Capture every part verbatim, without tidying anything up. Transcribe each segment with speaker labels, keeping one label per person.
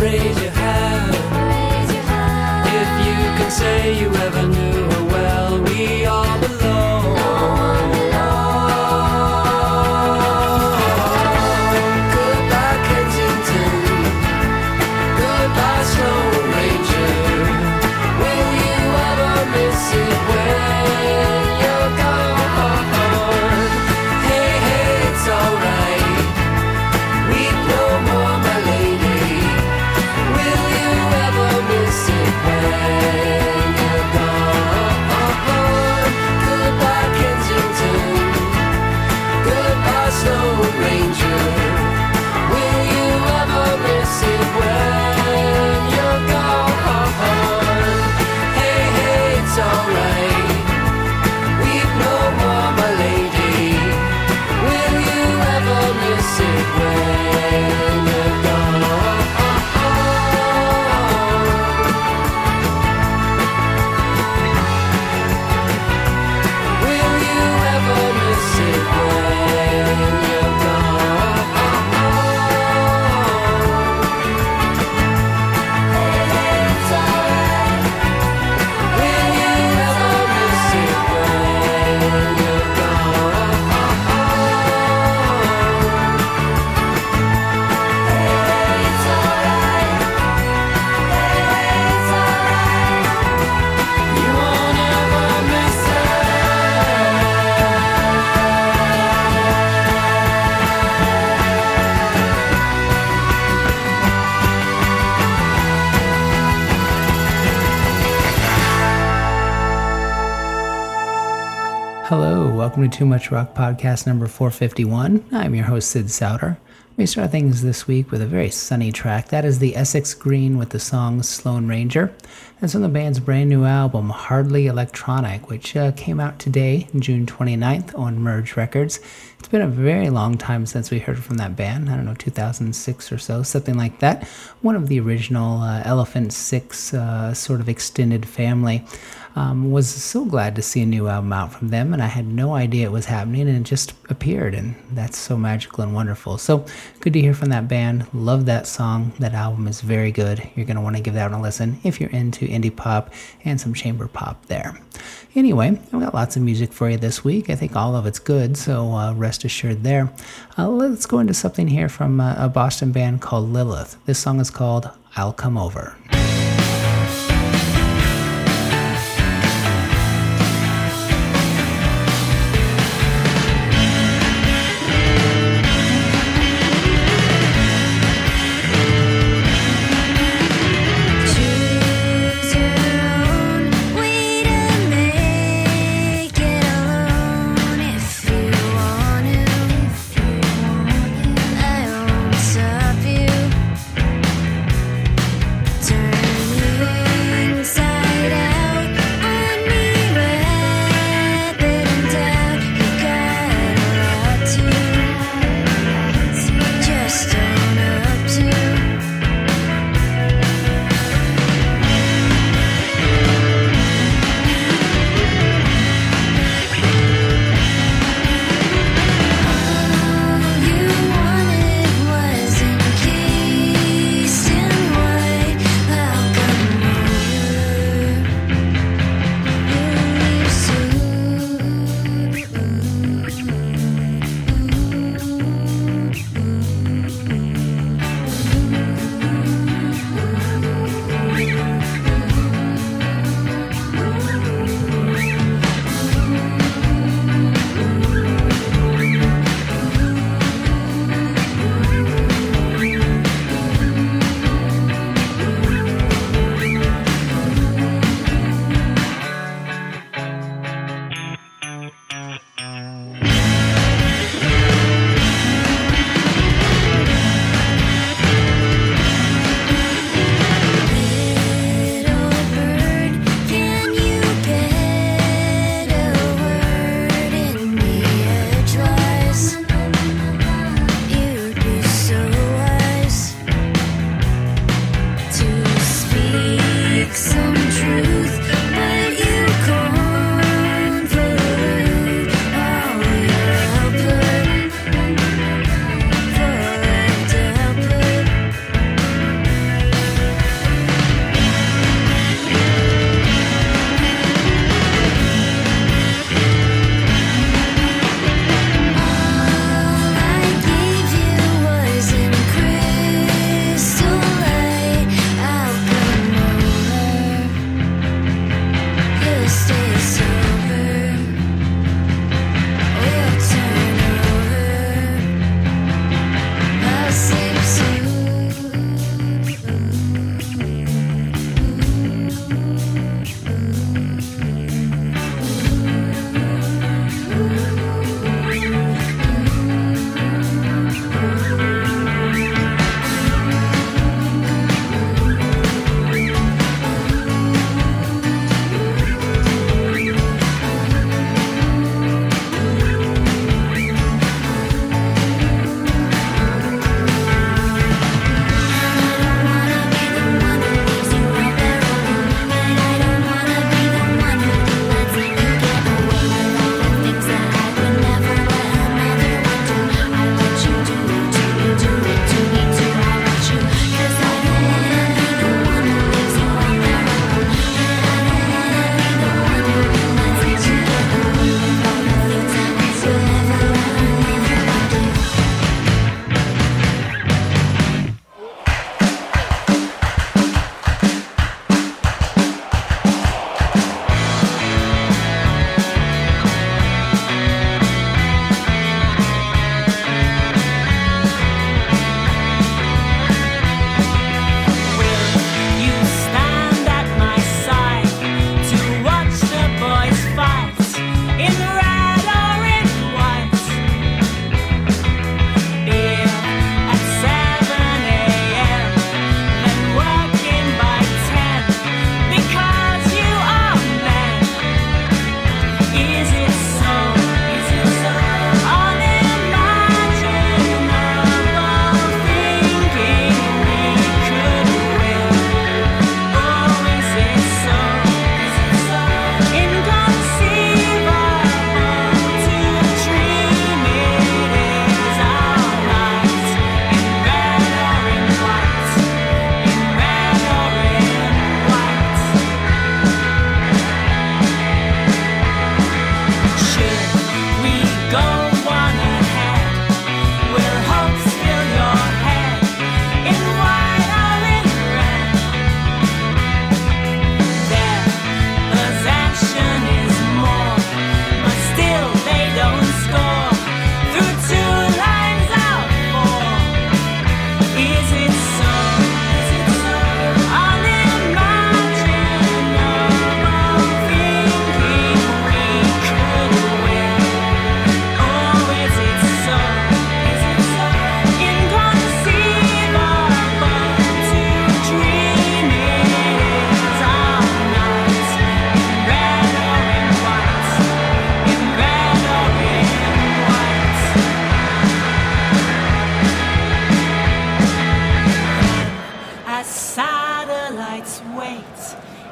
Speaker 1: raise your hand. If you can say you ever knew her well, we all belong. Goodbye Kensington, goodbye Sloan Ranger. Will you ever miss it when you're gone? Hey, hey, it's alright. Weep no more, my lady. Will you ever miss it when you're gone? Goodbye Kensington, goodbye Sloan Ranger. Will you ever miss it when you're gone? Hey, hey, it's alright. Weep no more, my lady. Will you ever miss it when you're gone? Will you ever miss it when you're gone? It's alright. Will you ever miss it when you're gone? It's alright. It's alright. You won't ever miss it.
Speaker 2: Hello, welcome to Too Much Rock Podcast number four fifty-one. I'm your host, Sid Souter. We start things this week with a very sunny track. That is the Essex Green with the song Sloan Ranger. That's from the band's brand new album, Hardly Electronic, which uh, came out today, June twenty-ninth, on Merge Records. It's been a very long time since we heard from that band. I don't know, two thousand six or so, something like that. One of the original uh, Elephant Six uh, sort of extended family. Um, was so glad to see a new album out from them, and I had no idea it was happening, and it just appeared, and that's so magical and wonderful. So good to hear from that band. Love that song. That album is very good. You're going to want to give that one a listen if you're into indie pop and some chamber pop there. Anyway, I've got lots of music for you this week. I think all of it's good, so uh, rest assured there. Uh, let's go into something here from uh, a Boston band called Lilith. This song is called I'll Come Over.
Speaker 3: Turn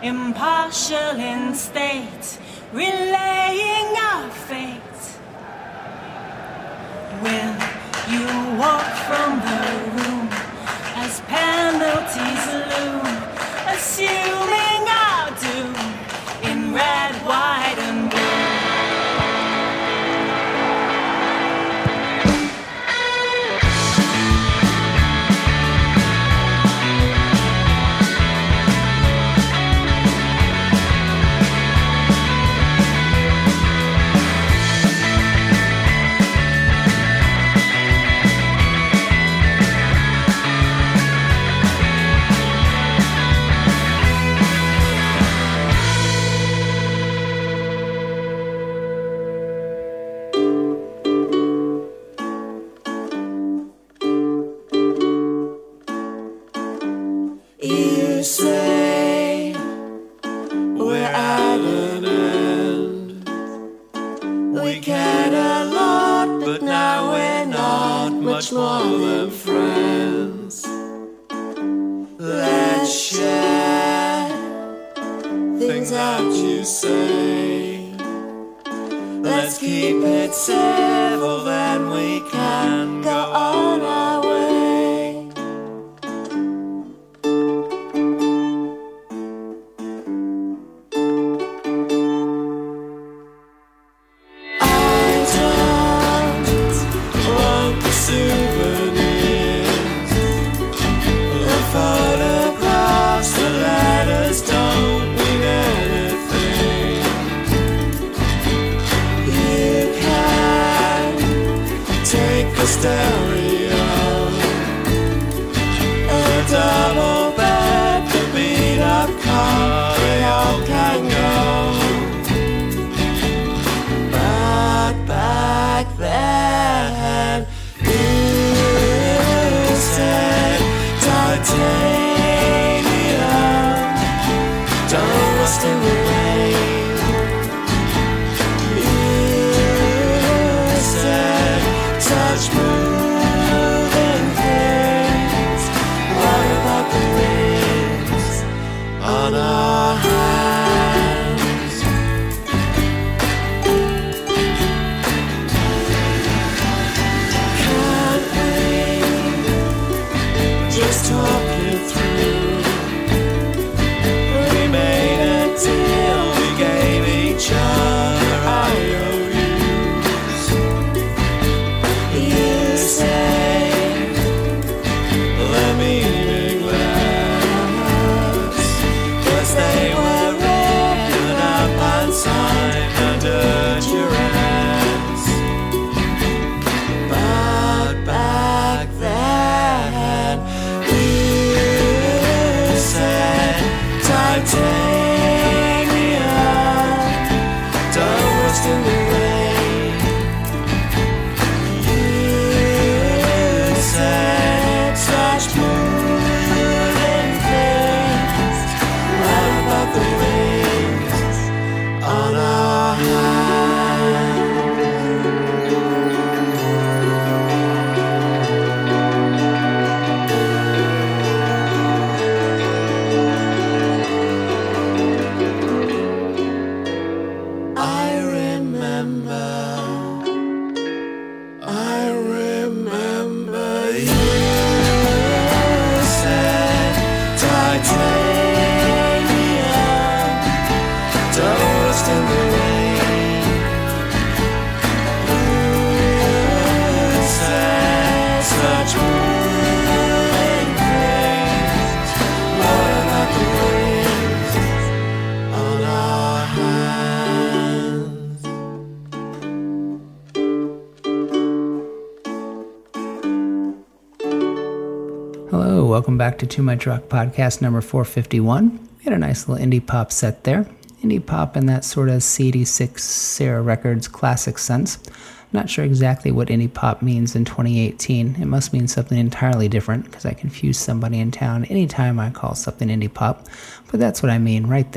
Speaker 3: impartial in state, relaying our fate. When you walk from the room, as penalties loom, assuming our doom in red, white, and blue. You say we're at an end. We cared a lot, but now we're not much more than friends. Let's share things that you say. Let's keep it civil, then we can go on our way. Stereo, a double bed, the beat up car, they all can go. But back then, you said titanium, don't rust in the rain. You said touch moving things. What about the rings on our hands? Can't we just talk it through? We made a deal, we gave each other I O Us. You say they're meaningless, 'cause they were written up and signed under duress. But back then, you said titanium, don't rust in the rain. You said such moving things. What about the rings on our hands? I remember, I remember you said titanium, don't rust in the rain. You said such moving things. What about the rings on our hands?
Speaker 2: Hello, welcome back to Too Much Rock Podcast number four fifty-one. We had a nice little indie pop set there. Indie pop in that sort of C eighty-six Sarah Records classic sense. I'm not sure exactly what indie pop means in twenty eighteen. It must mean something entirely different because I confuse somebody in town anytime I call something indie pop. But that's what I mean right there.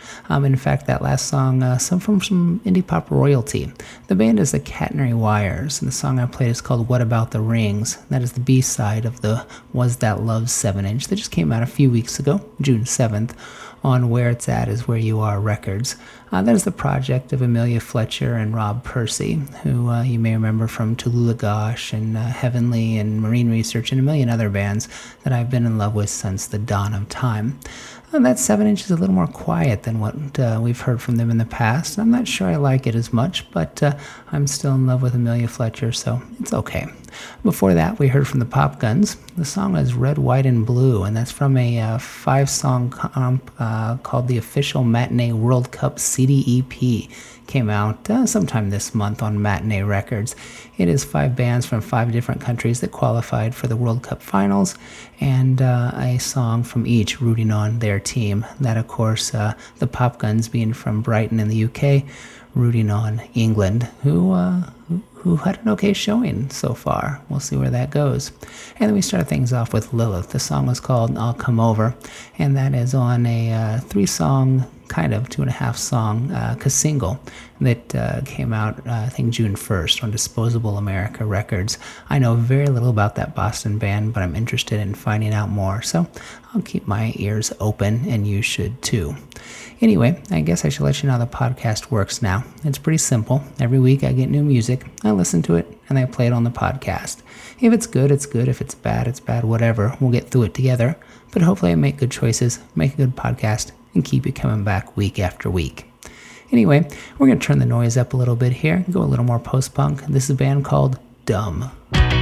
Speaker 2: Um, in fact, that last song, uh, some from some indie pop royalty. The band is the Catenary Wires, and the song I played is called What About the Rings. That is the B-side of the Was That Love seven inch that just came out a few weeks ago, June seventh, on Where It's At Is Where You Are Records. Uh, that is the project of Amelia Fletcher and Rob Percy, who uh, you may remember from Tallulah Gosh and uh, Heavenly and Marine Research and a million other bands that I've been in love with since the dawn of time. And that seven inch is a little more quiet than what uh, we've heard from them in the past. I'm not sure I like it as much, but uh, I'm still in love with Amelia Fletcher, so it's okay. Before that, we heard from the Pop Guns. The song is Red, White, and Blue, and that's from a uh, five-song comp uh, called the Official Matinee World Cup C D E P. Came out uh, sometime this month on Matinee Records. It is five bands from five different countries that qualified for the World Cup finals, and uh, a song from each rooting on their team. That, of course, uh, the Pop Guns being from Brighton in the U K, rooting on England, who, uh, who who had an okay showing so far. We'll see where that goes. And then we start things off with Lilith. The song was called I'll Come Over, and that is on a uh, three-song, kind of two-and-a-half song uh, single that uh, came out, uh, I think, June first on Disposable America Records. I know very little about that Boston band, but I'm interested in finding out more, so I'll keep my ears open, and you should too. Anyway, I guess I should let you know how the podcast works now. It's pretty simple. Every week I get new music, I listen to it, and I play it on the podcast. If it's good, it's good. If it's bad, it's bad. Whatever. We'll get through it together. But hopefully I make good choices, make a good podcast, and keep you coming back week after week. Anyway, we're going to turn the noise up a little bit here, go a little more post-punk. This is a band called Dumb.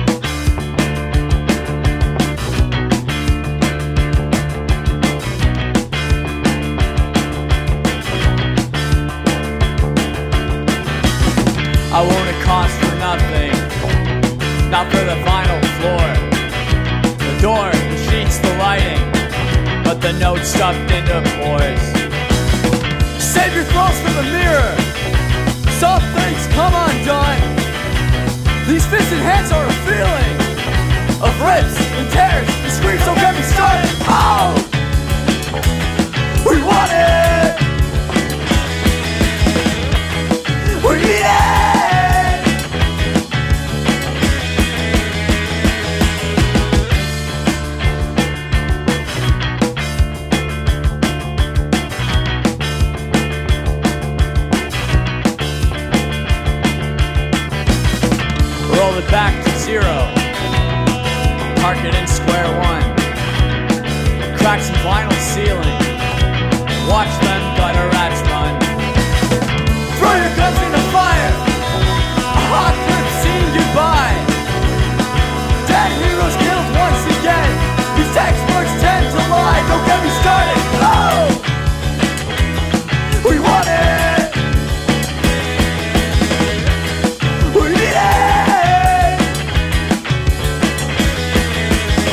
Speaker 4: I won't it cost for nothing, not for the vinyl floor, the door, the sheets, the lighting, but the note stuffed into pores. Save your thoughts from the mirror, soft things come undone. These fists and hands are a feeling of rips and tears and screams, don't get me started. Oh, we want it, we need it. Roll it back to zero, park it in square one, crack some vinyl ceiling, watch them gutter rats run. Throw your guns in the fire, a hot clip scene goodbye. Dead heroes killed once again, these textbooks tend to lie, don't get me started. Oh, we want it, we need it.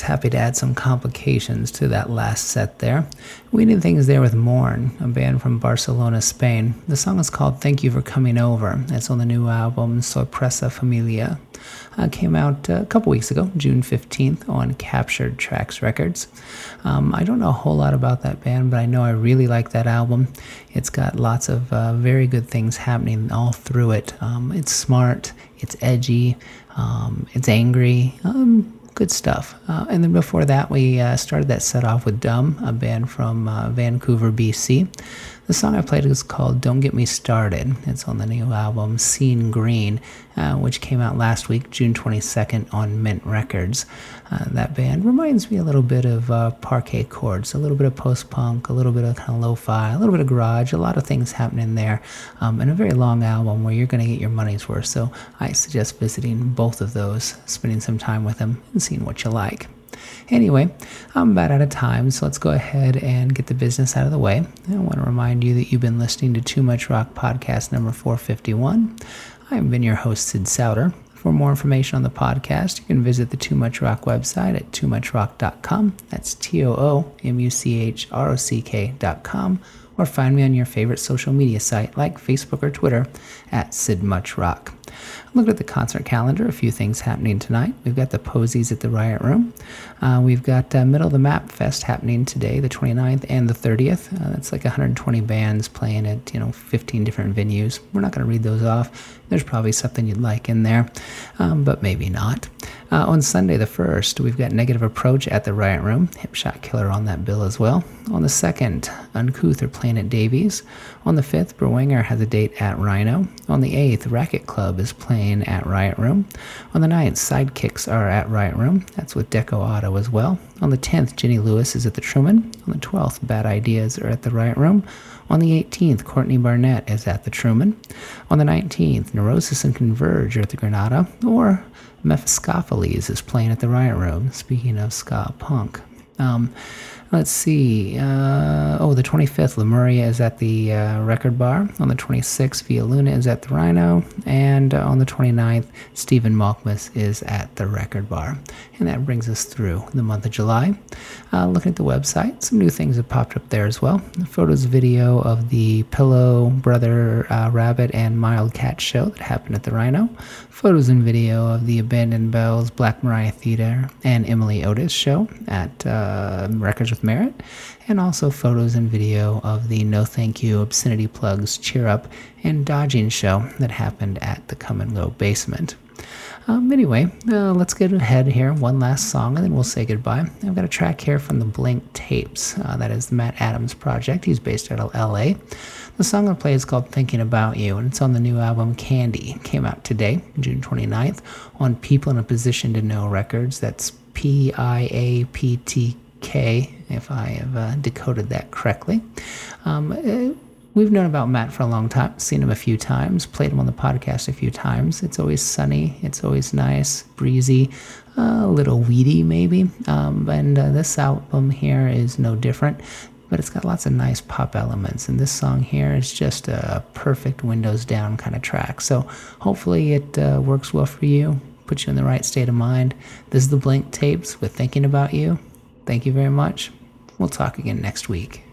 Speaker 2: happy to add some complications to that last set there. We did things there with Morn, a band from Barcelona, Spain. The song is called Thank You for Coming Over. It's on the new album Sorpresa Familia. Uh, came out uh, a couple weeks ago, June fifteenth, on Captured Tracks Records. Um, I don't know a whole lot about that band, but I know I really like that album. It's got lots of uh, very good things happening all through it. Um, it's smart, it's edgy, um, it's angry, um, good stuff. Uh, and then before that, we uh, started that set off with Dumb, a band from uh, Vancouver, B C. The song I played is called Don't Get Me Started. It's on the new album Scene Green, uh, which came out last week, June twenty-second, on Mint Records. Uh, that band reminds me a little bit of uh, Parquet Courts, a little bit of post-punk, a little bit of kind of lo-fi, a little bit of garage, a lot of things happening there, um, and a very long album where you're going to get your money's worth. So I suggest visiting both of those, spending some time with them, and seeing what you like. Anyway, I'm about out of time, so let's go ahead and get the business out of the way. I want to remind you that you've been listening to Too Much Rock podcast number four fifty-one. I've been your host, Sid Souter. For more information on the podcast, you can visit the Too Much Rock website at too much rock dot com. That's T O O M U C H R O C K dot com. Or find me on your favorite social media site like Facebook or Twitter at Sid Much Rock. Look at the concert calendar, a few things happening tonight. We've got the Posies at the Riot Room. Uh, we've got uh, Middle of the Map Fest happening today, the twenty-ninth and the thirtieth. Uh, that's like one hundred twenty bands playing at, you know, fifteen different venues. We're not going to read those off. There's probably something you'd like in there, um, but maybe not. Uh, on Sunday the first, we've got Negative Approach at the Riot Room. Hip Shot Killer on that bill as well. On the second, Uncouth are playing at Davies. On the fifth, Berwanger has a date at Rhino. On the eighth, Racket Club is playing at Riot Room. On the ninth, Sidekicks are at Riot Room. That's with Deco Auto as well. On the tenth, Jenny Lewis is at the Truman. On the twelfth, Bad Ideas are at the Riot Room. On the eighteenth, Courtney Barnett is at the Truman. On the nineteenth, Neurosis and Converge are at the Granada. Or Mephistopheles is playing at the Riot Room, speaking of ska punk. Um, let's see. Uh, oh, the twenty-fifth, Lemuria is at the uh, Record Bar. On the twenty-sixth, Via Luna is at the Rhino. And uh, on the twenty-ninth, Stephen Malkmus is at the Record Bar. And that brings us through the month of July. Uh, looking at the website, some new things have popped up there as well. Photos, video of the Pillow, Brother uh, Rabbit, and Mild Cat show that happened at the Rhino. Photos and video of the Abandoned Bells, Black Mariah Theater, and Emily Otis show at uh, Records with Merit. And also photos and video of the No Thank You, Obscenity Plugs, Cheer Up, and Dodging show that happened at the Come and Go Basement. Um, anyway, uh, let's get ahead here. One last song, and then we'll say goodbye. I've got a track here from the Blink Tapes. Uh, that is the Matt Adams project. He's based out of L A. The song I play is called Thinking About You, and it's on the new album Candy. It came out today, June twenty-ninth, on People in a Position to Know Records. That's P I A P T K, if I have uh, decoded that correctly. Um, uh, We've known about Matt for a long time, seen him a few times, played him on the podcast a few times. It's always sunny, it's always nice, breezy, uh, a little weedy maybe. Um, and uh, this album here is no different, but it's got lots of nice pop elements. And this song here is just a perfect windows down kind of track. So hopefully it uh, works well for you, puts you in the right state of mind. This is the Blink Tapes with Thinking About You. Thank you very much. We'll talk again next week.